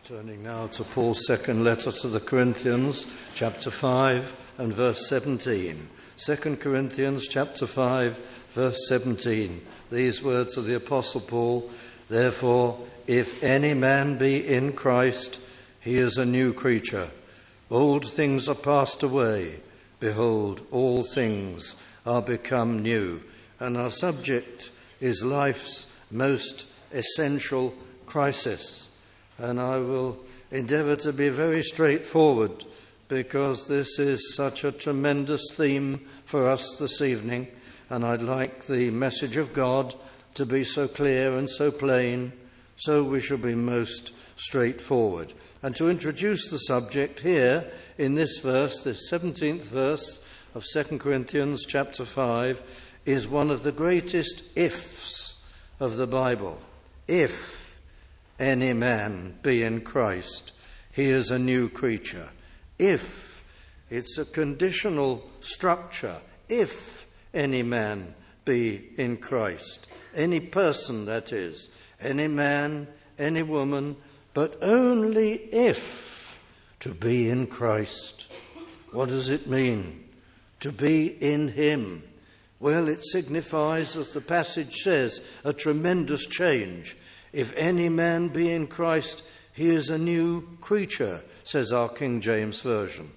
Turning now to Paul's second letter to the Corinthians, chapter 5 and verse 17. 2 Corinthians chapter 5, verse 17. These words of the Apostle Paul, "Therefore, if any man be in Christ, he is a new creature. Old things are passed away. Behold, all things are become new." And our subject is life's most essential crisis. And I will endeavour to be very straightforward because this is such a tremendous theme for us this evening, and I'd like the message of God to be so clear and so plain, so we shall be most straightforward. And to introduce the subject here in this verse, this 17th verse of 2 Corinthians chapter 5, is one of the greatest ifs of the Bible. If any man be in Christ, he is a new creature. If, it's a conditional structure. If any man be in Christ, any person that is, any man, any woman, but only if to be in Christ. What does it mean to be in him? Well, it signifies, as the passage says, a tremendous change. If any man be in Christ, he is a new creature, says our King James Version.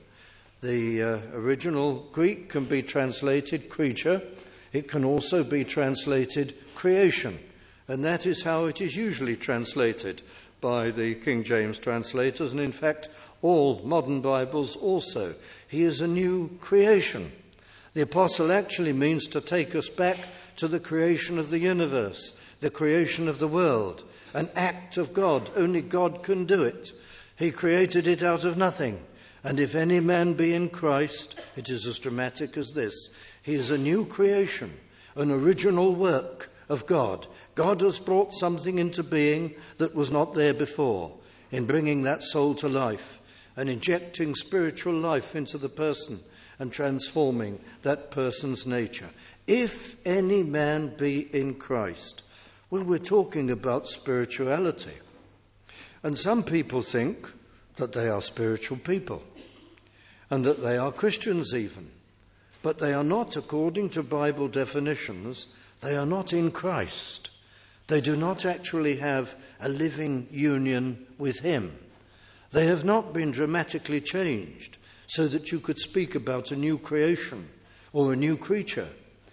The original Greek can be translated creature. It can also be translated creation. And that is how it is usually translated by the King James translators, and in fact all modern Bibles also. He is a new creation. The apostle actually means to take us back to the creation of the universe, the creation of the world, an act of God. Only God can do it. He created it out of nothing. And if any man be in Christ, it is as dramatic as this. He is a new creation, an original work of God. God has brought something into being that was not there before, in bringing that soul to life and injecting spiritual life into the person and transforming that person's nature. If any man be in Christ. Well, we're talking about spirituality. And some people think that they are spiritual people and that they are Christians even. But they are not, according to Bible definitions, they are not in Christ. They do not actually have a living union with him. They have not been dramatically changed so that you could speak about a new creation or a new creature.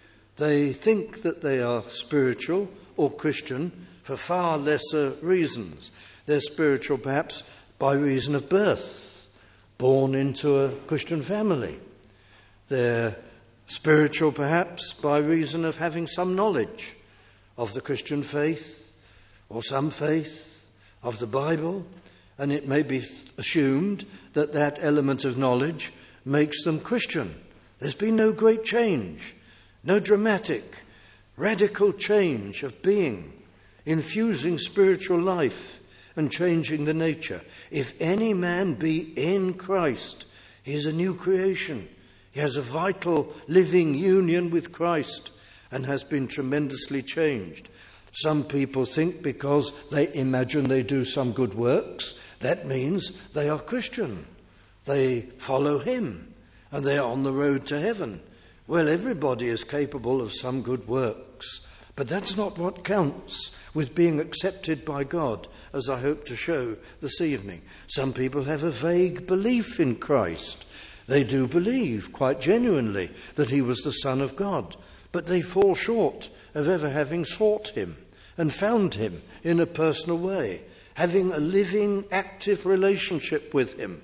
They think that they are spiritual or Christian for far lesser reasons. They're spiritual perhaps by reason of birth, born into a Christian family. They're spiritual perhaps by reason of having some knowledge of the Christian faith or some faith of the Bible, and it may be assumed that that element of knowledge makes them Christian. There's been no great change, no dramatic, radical change of being, infusing spiritual life and changing the nature. If any man be in Christ, he is a new creation. He has a vital living union with Christ and has been tremendously changed. Some people think because they imagine they do some good works, that means they are Christian. They follow him and they are on the road to heaven. Well, everybody is capable of some good works, but that's not what counts with being accepted by God, as I hope to show this evening. Some people have a vague belief in Christ. They do believe, quite genuinely, that he was the Son of God, but they fall short of ever having sought him and found him in a personal way, having a living, active relationship with him.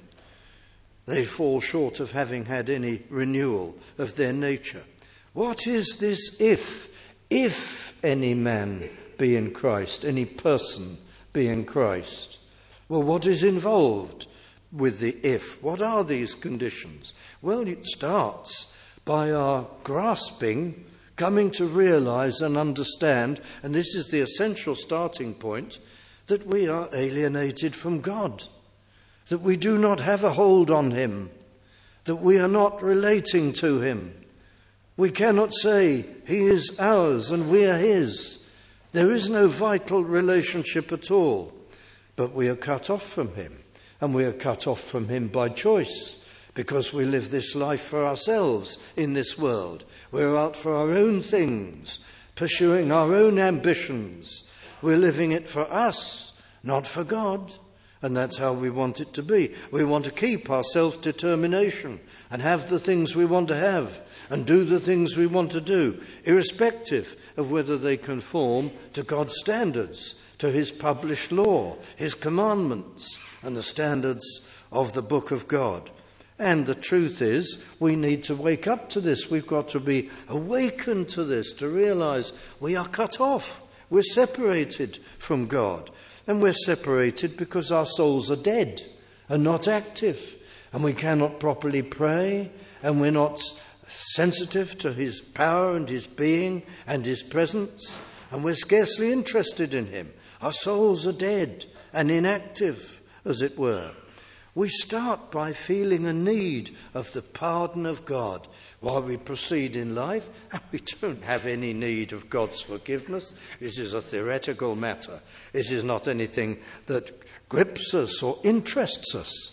They fall short of having had any renewal of their nature. What is this if? If any man be in Christ, any person be in Christ. Well, what is involved with the if? What are these conditions? Well, it starts by our grasping, coming to realize and understand, and this is the essential starting point, that we are alienated from God, that we do not have a hold on him, that we are not relating to him. We cannot say he is ours and we are his. There is no vital relationship at all. but we are cut off from him. And we are cut off from him by choice, because we live this life for ourselves in this world. We're out for our own things, pursuing our own ambitions. We're living it for us, not for God. And that's how we want it to be. We want to keep our self-determination and have the things we want to have and do the things we want to do, irrespective of whether they conform to God's standards, to his published law, his commandments, and the standards of the book of God. And the truth is, we need to wake up to this. We've got to be awakened to this, to realize we are cut off. We're separated from God. And we're separated because our souls are dead and not active. And we cannot properly pray, and we're not sensitive to his power and his being and his presence. And we're scarcely interested in him. Our souls are dead and inactive, as it were. We start by feeling a need of the pardon of God while we proceed in life, and we don't have any need of God's forgiveness. This is a theoretical matter. This is not anything that grips us or interests us,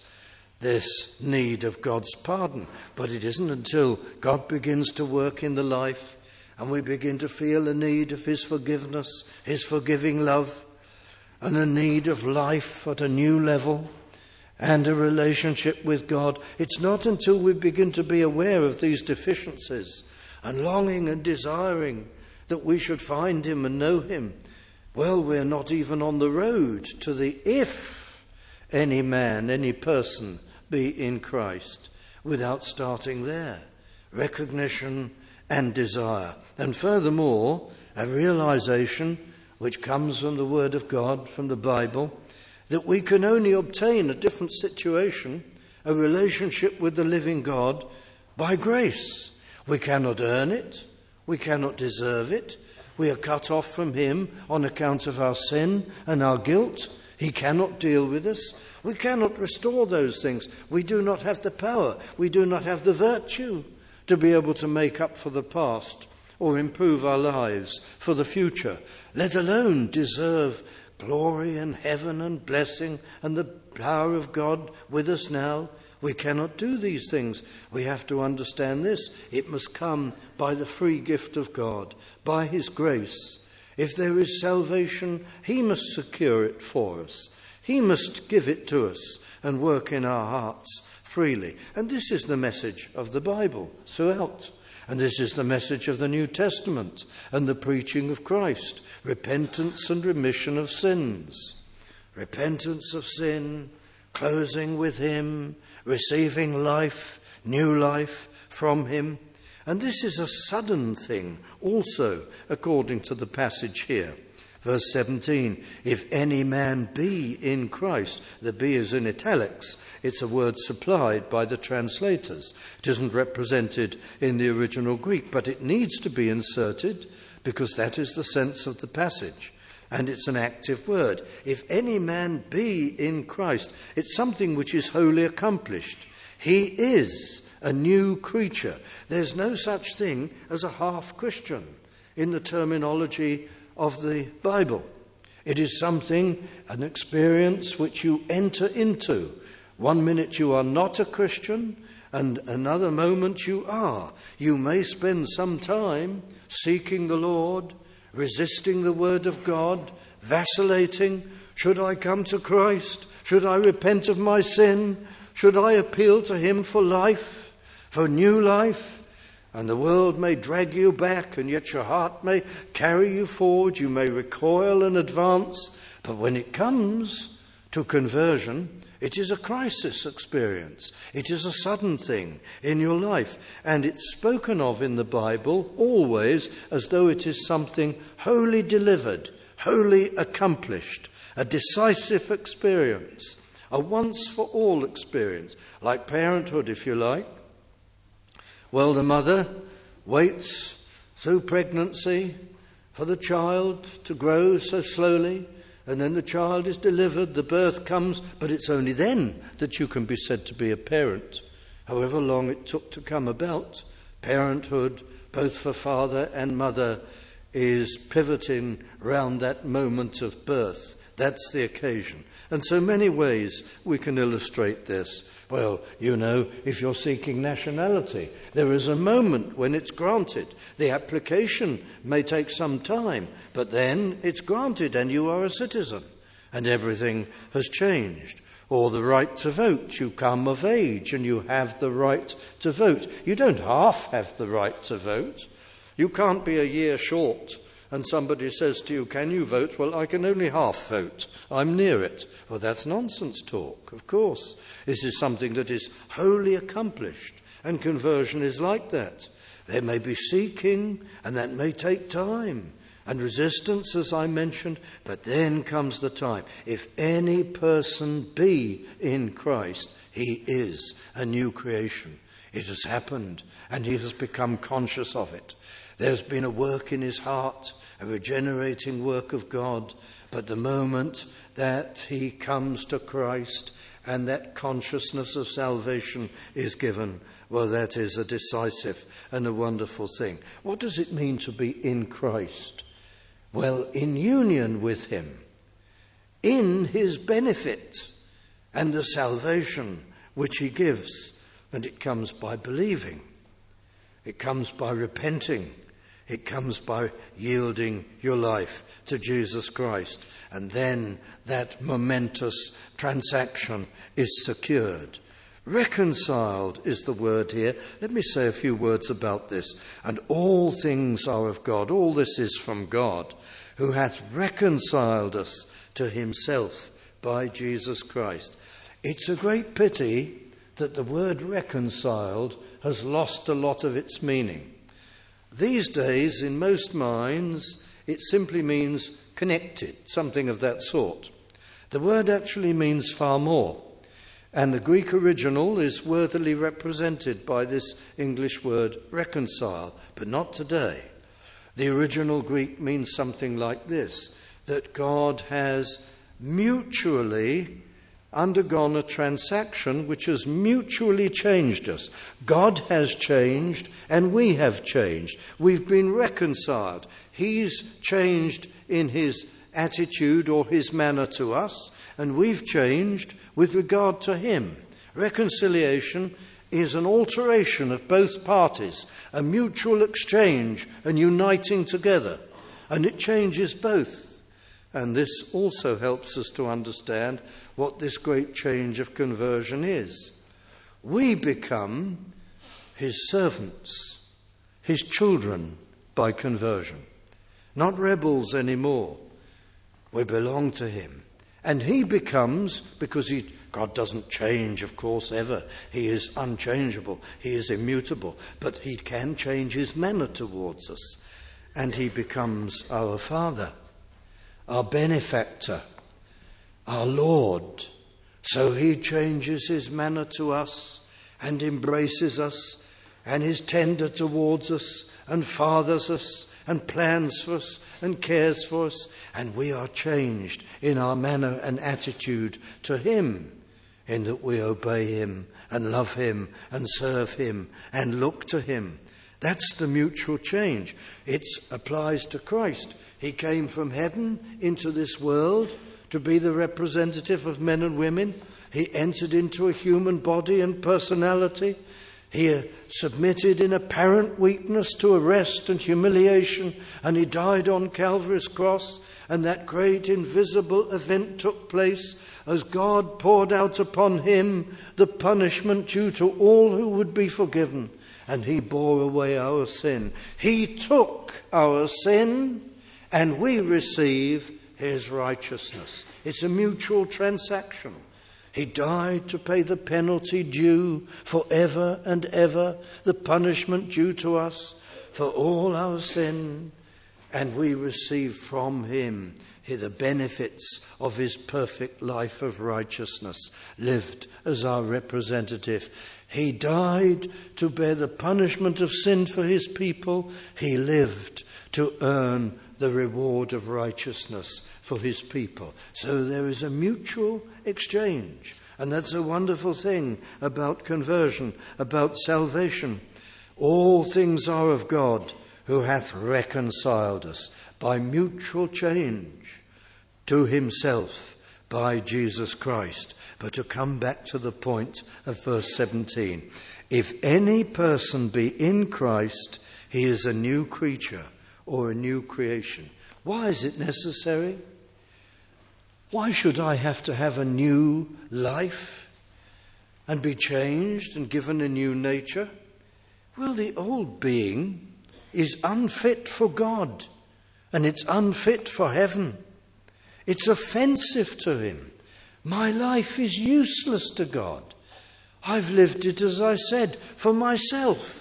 this need of God's pardon. But it isn't until God begins to work in the life and we begin to feel a need of his forgiveness, his forgiving love, and a need of life at a new level, and a relationship with God. It's not until we begin to be aware of these deficiencies and longing and desiring that we should find him and know him. Well, we're not even on the road to the if any man, any person be in Christ, without starting there. Recognition and desire. And furthermore, a realization which comes from the Word of God, from the Bible, that we can only obtain a different situation, a relationship with the living God, by grace. We cannot earn it. We cannot deserve it. We are cut off from him on account of our sin and our guilt. He cannot deal with us. We cannot restore those things. We do not have the power. We do not have the virtue to be able to make up for the past or improve our lives for the future, let alone deserve glory and heaven and blessing and the power of God with us now. We cannot do these things. We have to understand this. It must come by the free gift of God, by his grace. If there is salvation, he must secure it for us. He must give it to us and work in our hearts freely. And this is the message of the Bible throughout. And this is the message of the New Testament and the preaching of Christ. Repentance and remission of sins. Repentance of sin, closing with him, receiving life, new life from him. And this is a sudden thing also, according to the passage here. Verse 17, if any man be in Christ, the be is in italics. It's a word supplied by the translators. It isn't represented in the original Greek, but it needs to be inserted because that is the sense of the passage. And it's an active word. If any man be in Christ, it's something which is wholly accomplished. He is a new creature. There's no such thing as a half-Christian in the terminology of the Bible. It is something, an experience which you enter into. One minute you are not a Christian, and another moment you are. You may spend some time seeking the Lord, resisting the word of God, vacillating. Should I come to Christ? Should I repent of my sin? Should I appeal to him for life, for new life? And the world may drag you back, and yet your heart may carry you forward. You may recoil and advance. But when it comes to conversion, it is a crisis experience. It is a sudden thing in your life. And it's spoken of in the Bible always as though it is something wholly delivered, wholly accomplished, a decisive experience, a once-for-all experience, like parenthood, if you like. Well, the mother waits through pregnancy for the child to grow so slowly, and then the child is delivered, the birth comes, but it's only then that you can be said to be a parent, however long it took to come about. Parenthood, both for father and mother, is pivoting round that moment of birth. That's the occasion. And so many ways we can illustrate this. Well, if you're seeking nationality, there is a moment when it's granted. The application may take some time, but then it's granted and you are a citizen and everything has changed. Or the right to vote. You come of age and you have the right to vote. You don't half have the right to vote. You can't be a year short and somebody says to you, can you vote? Well, I can only half vote. I'm near it. Well, that's nonsense talk, of course. This is something that is wholly accomplished, and conversion is like that. There may be seeking, and that may take time, and resistance, as I mentioned, but then comes the time. If any person be in Christ, he is a new creation. It has happened, and he has become conscious of it. There's been a work in his heart, a regenerating work of God, but the moment that he comes to Christ and that consciousness of salvation is given, well, that is a decisive and a wonderful thing. What does it mean to be in Christ? Well, in union with him, in his benefit and the salvation which he gives. And it comes by believing. It comes by repenting. It comes by yielding your life to Jesus Christ. And then that momentous transaction is secured. Reconciled is the word here. Let me say a few words about this. And all things are of God. All this is from God, who hath reconciled us to himself by Jesus Christ. It's a great pity that the word reconciled has lost a lot of its meaning. These days, in most minds, it simply means connected, something of that sort. The word actually means far more, and the Greek original is worthily represented by this English word reconcile, but not today. The original Greek means something like this, that God has mutually undergone a transaction which has mutually changed us. God has changed and we have changed. We've been reconciled. He's changed in his attitude or his manner to us, and we've changed with regard to him. Reconciliation is an alteration of both parties, a mutual exchange and uniting together, and it changes both. And this also helps us to understand what this great change of conversion is. We become his servants, his children by conversion. Not rebels anymore. We belong to him. And he becomes, because God doesn't change, of course, ever. He is unchangeable. He is immutable. But he can change his manner towards us. And he becomes our Father, our benefactor, our Lord. So he changes his manner to us and embraces us and is tender towards us and fathers us and plans for us and cares for us. And we are changed in our manner and attitude to him, in that we obey him and love him and serve him and look to him. That's the mutual change. It applies to Christ. He came from heaven into this world to be the representative of men and women. He entered into a human body and personality. He submitted in apparent weakness to arrest and humiliation, and he died on Calvary's cross, and that great invisible event took place as God poured out upon him the punishment due to all who would be forgiven, and he bore away our sin. He took our sin, and we receive his righteousness. It's a mutual transaction. He died to pay the penalty due forever and ever, the punishment due to us for all our sin, and we receive from him the benefits of his perfect life of righteousness, lived as our representative. He died to bear the punishment of sin for his people. He lived to earn the reward of righteousness for his people. So there is a mutual exchange. And that's a wonderful thing about conversion, about salvation. All things are of God, who hath reconciled us by mutual change to himself by Jesus Christ. But to come back to the point of verse 17, if any person be in Christ, he is a new creature or a new creation. Why is it necessary? Why should I have to have a new life and be changed and given a new nature? Well, the old being is unfit for God, and it's unfit for heaven. It's offensive to him. My life is useless to God. I've lived it, as I said, for myself.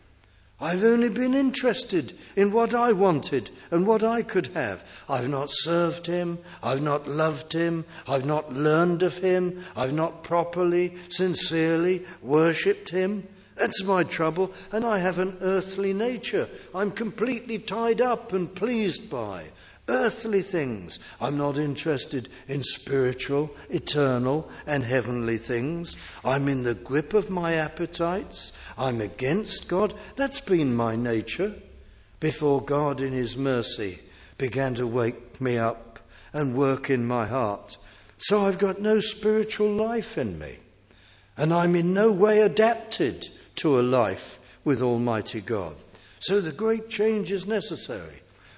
I've only been interested in what I wanted and what I could have. I've not served him. I've not loved him. I've not learned of him. I've not properly, sincerely worshipped him. That's my trouble. And I have an earthly nature. I'm completely tied up and pleased by earthly things. I'm not interested in spiritual, eternal, and heavenly things. I'm in the grip of my appetites. I'm against God. That's been my nature before God in his mercy began to wake me up and work in my heart. So I've got no spiritual life in me, and I'm in no way adapted to a life with Almighty God. So the great change is necessary.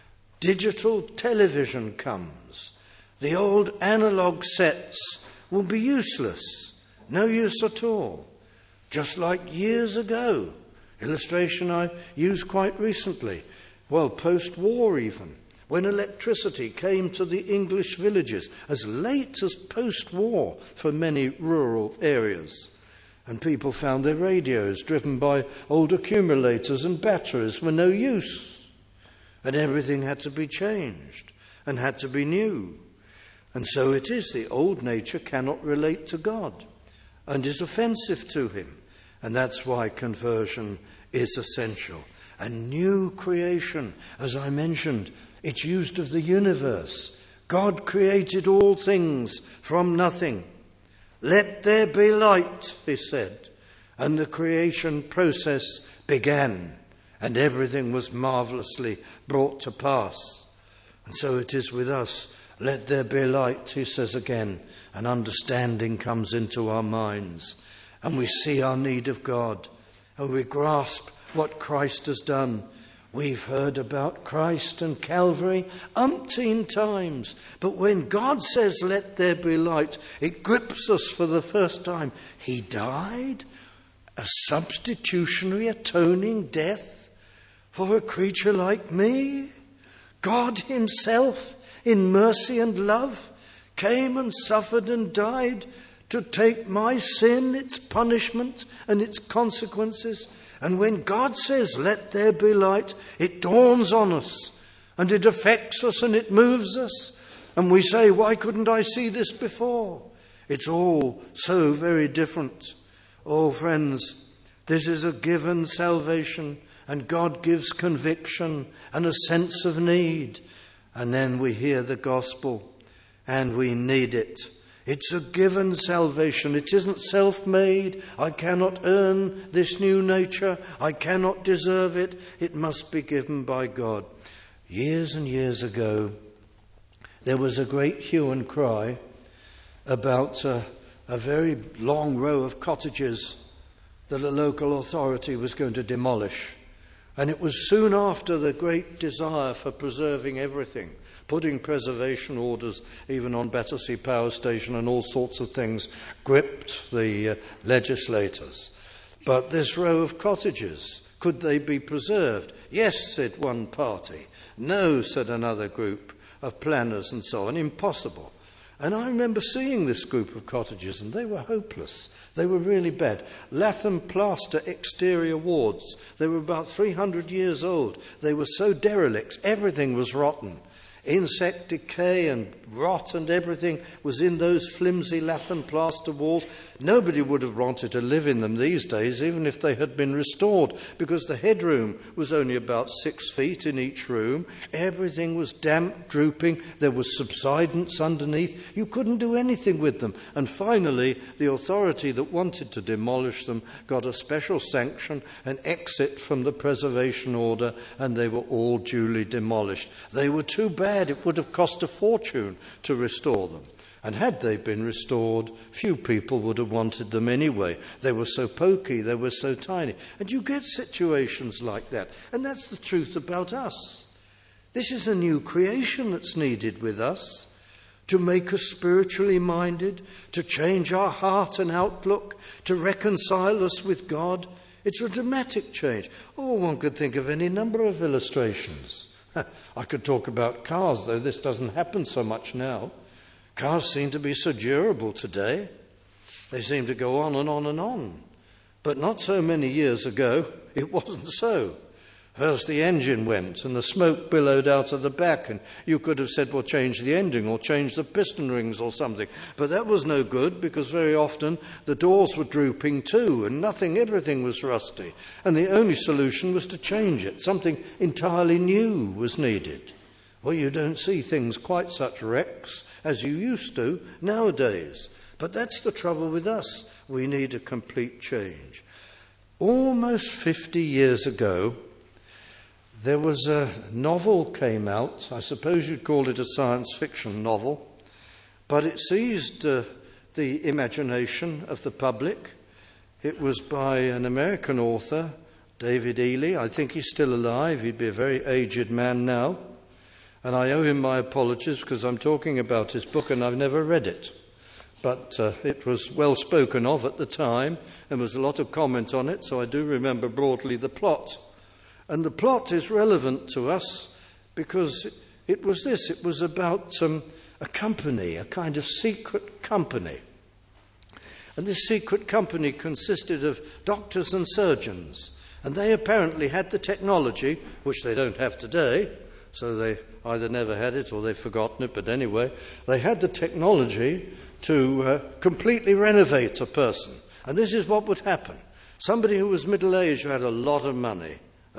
Digital television comes. The old analog sets will be useless, no use at all. Just like years ago, illustration I used quite recently, well, post-war even, when electricity came to the English villages, as late as post-war for many rural areas. And people found their radios driven by old accumulators and batteries were no use. And everything had to be changed and had to be new. And so it is, the old nature cannot relate to God and is offensive to him. And that's why conversion is essential. A new creation, as I mentioned, it's used of the universe. God created all things from nothing. Let there be light, he said. And the creation process began. And everything was marvelously brought to pass. And so it is with us. Let there be light, he says again. And understanding comes into our minds. And we see our need of God. And we grasp what Christ has done. We've heard about Christ and Calvary umpteen times. But when God says, let there be light, it grips us for the first time. He died a substitutionary atoning death for a creature like me. God himself, in mercy and love, came and suffered and died to take my sin, its punishment and its consequences. And when God says, let there be light, it dawns on us and it affects us and it moves us. And we say, why couldn't I see this before? It's all so very different. Oh, friends, this is a given salvation. And God gives conviction and a sense of need. And then we hear the gospel and we need it. It's a given salvation. It isn't self-made. I cannot earn this new nature. I cannot deserve it. It must be given by God. Years and years ago, there was a great hue and cry about a very long row of cottages that a local authority was going to demolish. And it was soon after the great desire for preserving everything, putting preservation orders even on Battersea Power Station and all sorts of things, gripped the legislators. But this row of cottages, could they be preserved? Yes, said one party. No, said another group of planners and so on. Impossible. And I remember seeing this group of cottages, and they were hopeless. They were really bad. Latham plaster exterior wards. They were about 300 years old. They were so derelict. Everything was rotten. Insect decay and rot and everything was in those flimsy lath and plaster walls. Nobody would have wanted to live in them these days, even if they had been restored, because the headroom was only about 6 feet in each room. Everything was damp, drooping. There was subsidence underneath. You couldn't do anything with them. And finally, the authority that wanted to demolish them got a special sanction, an exit from the preservation order, and they were all duly demolished. They were too bad. It would have cost a fortune to restore them. And had they been restored, few people would have wanted them anyway. They were so pokey, they were so tiny. And you get situations like that. And that's the truth about us. This is a new creation that's needed with us, to make us spiritually minded, to change our heart and outlook, to reconcile us with God. It's a dramatic change. Oh, one could think of any number of illustrations. I could talk about cars, though this doesn't happen so much now. Cars seem to be so durable today. They seem to go on and on and on. But not so many years ago, it wasn't so. First the engine went and the smoke billowed out of the back, and you could have said, well, change the ending or change the piston rings or something. But that was no good, because very often the doors were drooping too and everything was rusty. And the only solution was to change it. Something entirely new was needed. Well, you don't see things quite such wrecks as you used to nowadays. But that's the trouble with us. We need a complete change. Almost 50 years ago, there was a novel came out. I suppose you'd call it a science fiction novel, but it seized the imagination of the public. It was by an American author, David Ely. I think he's still alive. He'd be a very aged man now. And I owe him my apologies, because I'm talking about his book and I've never read it. But it was well spoken of at the time, and there was a lot of comment on it, so I do remember broadly the plot. And the plot is relevant to us because it was this. It was about a company, a kind of secret company. And this secret company consisted of doctors and surgeons. And they apparently had the technology, which they don't have today, so they either never had it or they've forgotten it. But anyway, they had the technology to completely renovate a person. And this is what would happen. Somebody who was middle-aged, who had a lot of money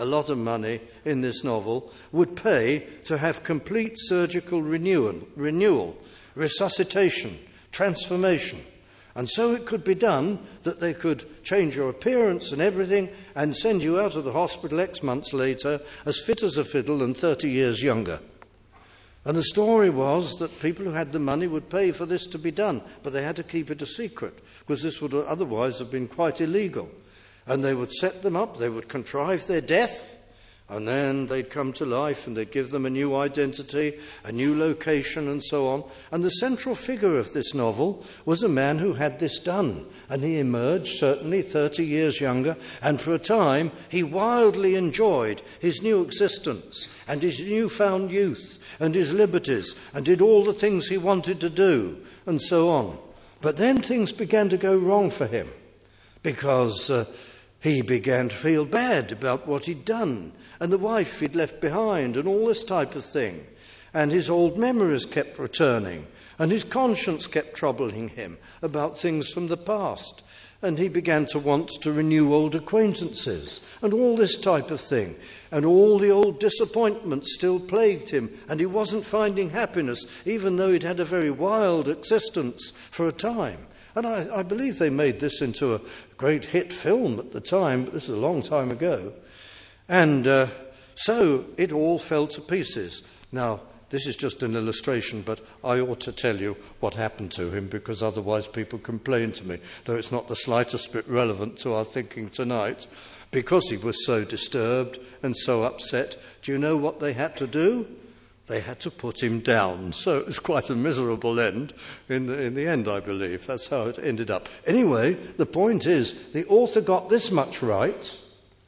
in this novel, would pay to have complete surgical renewal, resuscitation, transformation. And so it could be done that they could change your appearance and everything and send you out of the hospital X months later as fit as a fiddle and 30 years younger. And the story was that people who had the money would pay for this to be done, but they had to keep it a secret, because this would otherwise have been quite illegal. And they would set them up, they would contrive their death, and then they'd come to life and they'd give them a new identity, a new location, and so on. And the central figure of this novel was a man who had this done. And he emerged, certainly 30 years younger, and for a time he wildly enjoyed his new existence and his newfound youth and his liberties and did all the things he wanted to do, and so on. But then things began to go wrong for him, because he began to feel bad about what he'd done, and the wife he'd left behind, and all this type of thing. And his old memories kept returning, and his conscience kept troubling him about things from the past. And he began to want to renew old acquaintances, and all this type of thing. And all the old disappointments still plagued him, and he wasn't finding happiness, even though he'd had a very wild existence for a time. And I believe they made this into a great hit film at the time, but this is a long time ago. And so it all fell to pieces. Now, this is just an illustration, but I ought to tell you what happened to him, because otherwise people complain to me, though it's not the slightest bit relevant to our thinking tonight. Because he was so disturbed and so upset, do you know what they had to do? They had to put him down. So it was quite a miserable end in the end, I believe. That's how it ended up. Anyway, the point is, the author got this much right.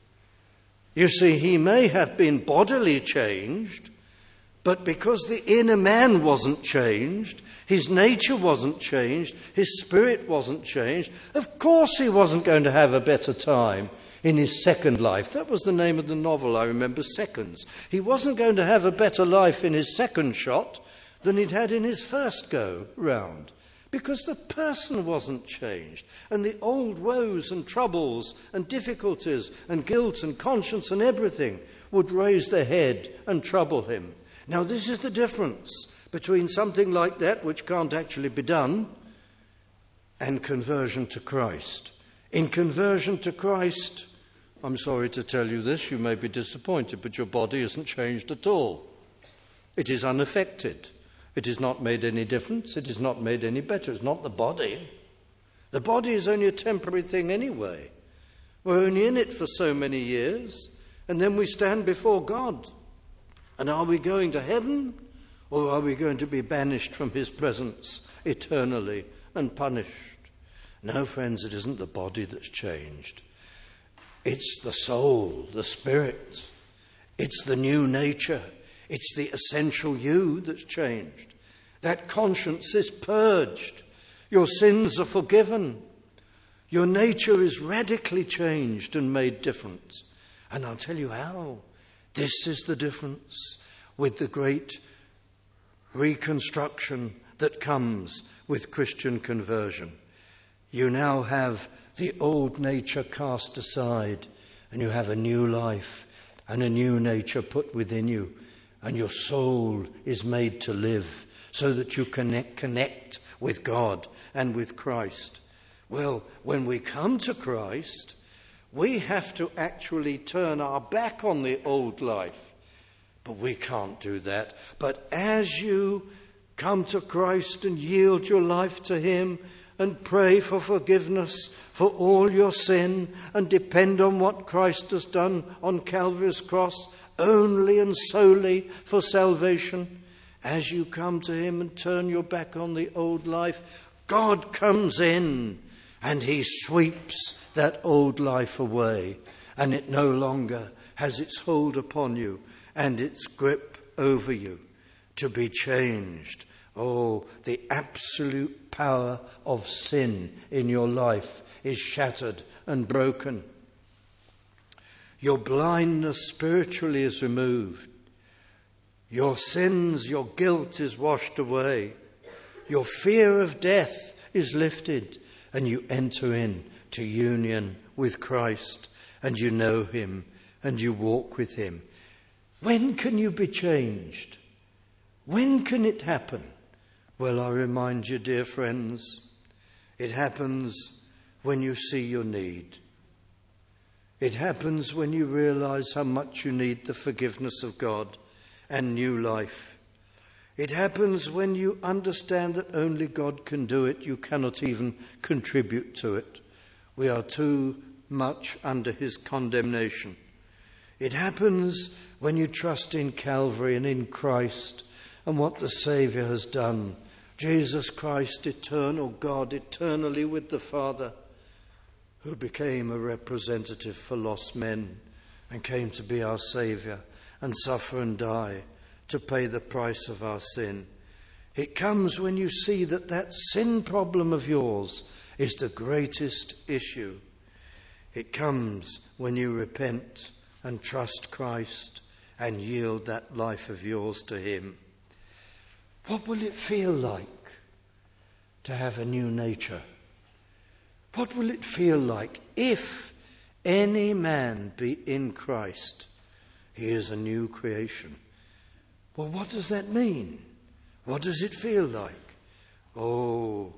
You see, he may have been bodily changed, but because the inner man wasn't changed, his nature wasn't changed, his spirit wasn't changed, of course he wasn't going to have a better time in his second life. That was the name of the novel, I remember, Seconds. He wasn't going to have a better life in his second shot than he'd had in his first go round, because the person wasn't changed, and the old woes and troubles and difficulties and guilt and conscience and everything would raise their head and trouble him. Now, this is the difference between something like that, which can't actually be done, and conversion to Christ. In conversion to Christ, I'm sorry to tell you this, you may be disappointed, but your body isn't changed at all. It is unaffected. It has not made any difference. It has not made any better. It's not the body. The body is only a temporary thing anyway. We're only in it for so many years, and then we stand before God. And are we going to heaven, or are we going to be banished from his presence eternally and punished? No, friends, it isn't the body that's changed. It's the soul, the spirit. It's the new nature. It's the essential you that's changed. That conscience is purged. Your sins are forgiven. Your nature is radically changed and made different. And I'll tell you how. This is the difference with the great reconstruction that comes with Christian conversion. You now have the old nature cast aside, and you have a new life and a new nature put within you. And your soul is made to live so that you connect with God and with Christ. Well, when we come to Christ, we have to actually turn our back on the old life. But we can't do that. But as you come to Christ and yield your life to him and pray for forgiveness for all your sin and depend on what Christ has done on Calvary's cross, only and solely for salvation, as you come to him and turn your back on the old life, God comes in and he sweeps that old life away, and it no longer has its hold upon you and its grip over you to be changed. Oh, the absolute power of sin in your life is shattered and broken. Your blindness spiritually is removed. Your sins, your guilt is washed away. Your fear of death is lifted, and you enter into union with Christ, and you know him, and you walk with him. When can you be changed? When can it happen? Well, I remind you, dear friends, it happens when you see your need. It happens when you realize how much you need the forgiveness of God and new life. It happens when you understand that only God can do it. You cannot even contribute to it. We are too much under his condemnation. It happens when you trust in Calvary and in Christ and what the Saviour has done. Jesus Christ, eternal God, eternally with the Father, who became a representative for lost men and came to be our Saviour and suffer and die to pay the price of our sin. It comes when you see that that sin problem of yours is the greatest issue. It comes when you repent and trust Christ and yield that life of yours to him. What will it feel like to have a new nature? What will it feel like if any man be in Christ? He is a new creation. Well, what does that mean? What does it feel like? Oh,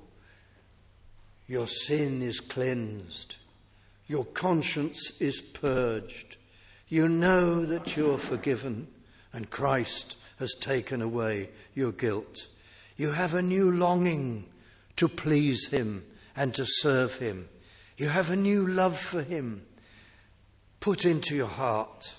your sin is cleansed. Your conscience is purged. You know that you are forgiven and Christ has taken away your guilt. You have a new longing to please him and to serve him. You have a new love for him put into your heart.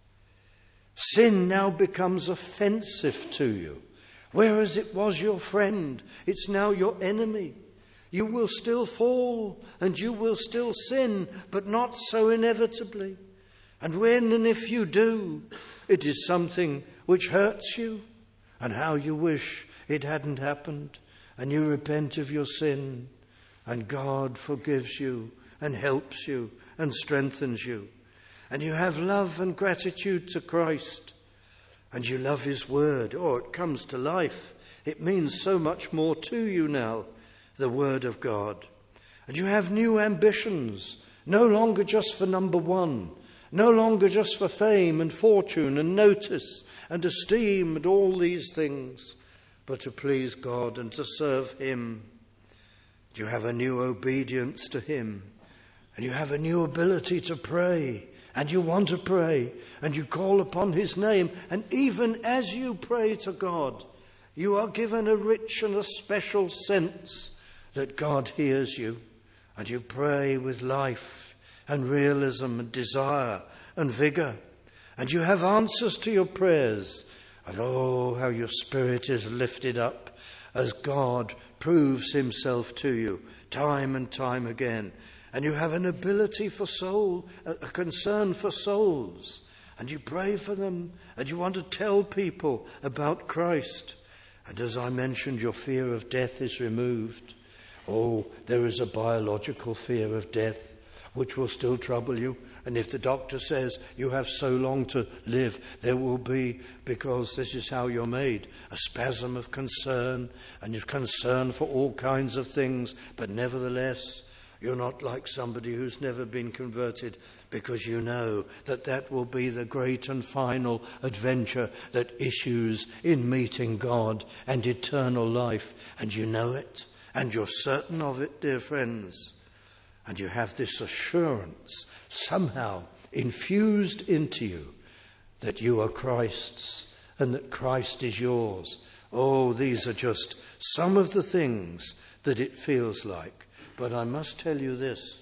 Sin now becomes offensive to you. Whereas it was your friend, it's now your enemy. You will still fall and you will still sin, but not so inevitably. And when and if you do, it is something which hurts you and how you wish it hadn't happened. And you repent of your sin and God forgives you and helps you and strengthens you. And you have love and gratitude to Christ. And you love his word. Oh, it comes to life. It means so much more to you now, the word of God. And you have new ambitions, no longer just for number one, no longer just for fame and fortune and notice and esteem and all these things, but to please God and to serve him. You have a new obedience to him, and you have a new ability to pray, and you want to pray, and you call upon his name, and even as you pray to God, you are given a rich and a special sense that God hears you, and you pray with life and realism and desire and vigor, and you have answers to your prayers, and oh, how your spirit is lifted up as God proves himself to you time and time again. And you have an ability for soul, a concern for souls, and you pray for them, and you want to tell people about Christ. And as I mentioned, your fear of death is removed. Oh, there is a biological fear of death which will still trouble you. And if the doctor says you have so long to live, there will be, because this is how you're made, a spasm of concern, and you're concerned for all kinds of things. But nevertheless, you're not like somebody who's never been converted, because you know that that will be the great and final adventure that issues in meeting God and eternal life. And you know it, and you're certain of it, dear friends. And you have this assurance somehow infused into you that you are Christ's and that Christ is yours. Oh, these are just some of the things that it feels like. But I must tell you this.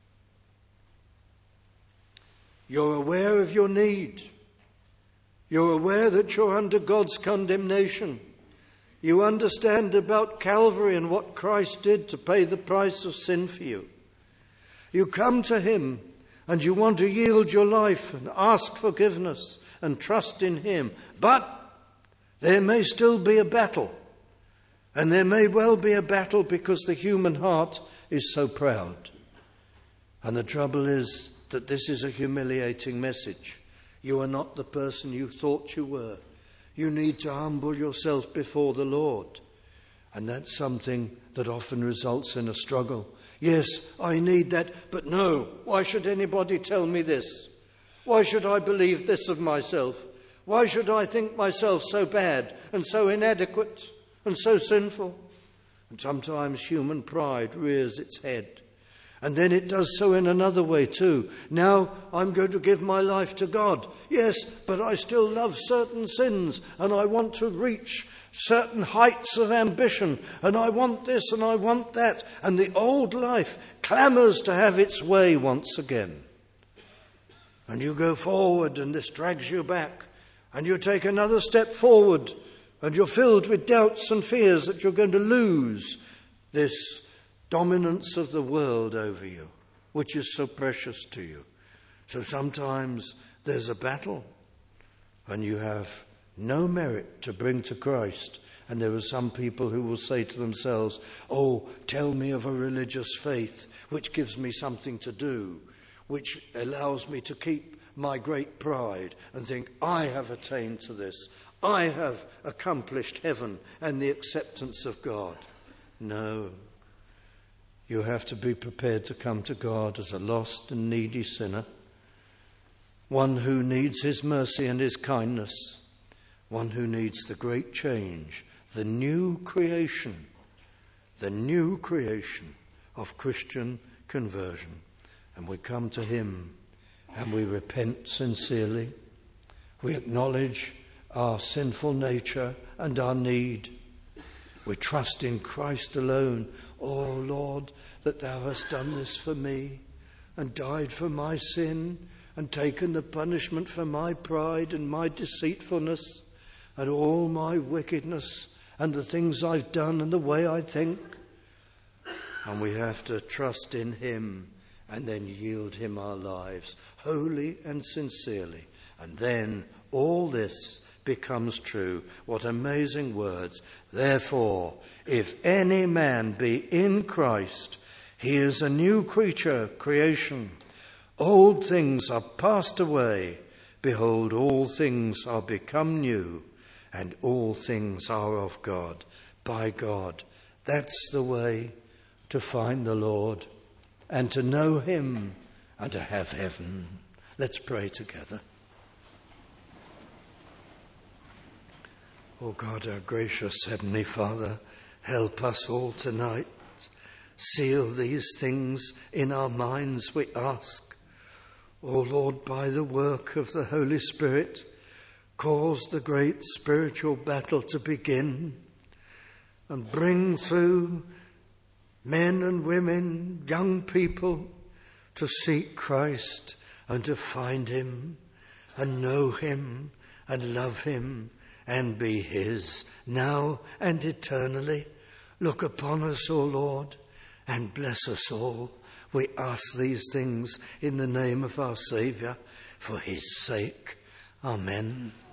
You're aware of your need. You're aware that you're under God's condemnation. You understand about Calvary and what Christ did to pay the price of sin for you. You come to him and you want to yield your life and ask forgiveness and trust in him. But there may still be a battle. And there may well be a battle because the human heart is so proud. And the trouble is that this is a humiliating message. You are not the person you thought you were. You need to humble yourself before the Lord. And that's something that often results in a struggle. Yes, I need that, but no, why should anybody tell me this? Why should I believe this of myself? Why should I think myself so bad and so inadequate and so sinful? And sometimes human pride rears its head. And then it does so in another way too. Now I'm going to give my life to God. Yes, but I still love certain sins and I want to reach certain heights of ambition and I want this and I want that. And the old life clamours to have its way once again. And you go forward and this drags you back. And you take another step forward and you're filled with doubts and fears that you're going to lose this dominance of the world over you, which is so precious to you. So sometimes there's a battle and you have no merit to bring to Christ. And there are some people who will say to themselves, oh, tell me of a religious faith which gives me something to do, which allows me to keep my great pride and think, I have attained to this. I have accomplished heaven and the acceptance of God. No. You have to be prepared to come to God as a lost and needy sinner, one who needs his mercy and his kindness, one who needs the great change, the new creation of Christian conversion. And we come to him and we repent sincerely. We acknowledge our sinful nature and our need. We trust in Christ alone. Oh, Lord, that thou hast done this for me and died for my sin and taken the punishment for my pride and my deceitfulness and all my wickedness and the things I've done and the way I think. And we have to trust in him and then yield him our lives wholly and sincerely. And then all this becomes true. What amazing words. Therefore, if any man be in Christ, he is a new creation. Old things are passed away. Behold, all things are become new, and all things are of God, by God. That's the way to find the Lord and to know him and to have heaven. Let's pray together. Oh God, our gracious Heavenly Father, help us all tonight. Seal these things in our minds, we ask. O Lord, by the work of the Holy Spirit, cause the great spiritual battle to begin and bring through men and women, young people, to seek Christ and to find him and know him and love him and be his now and eternally. Look upon us, O Lord, and bless us all. We ask these things in the name of our Saviour, for his sake. Amen.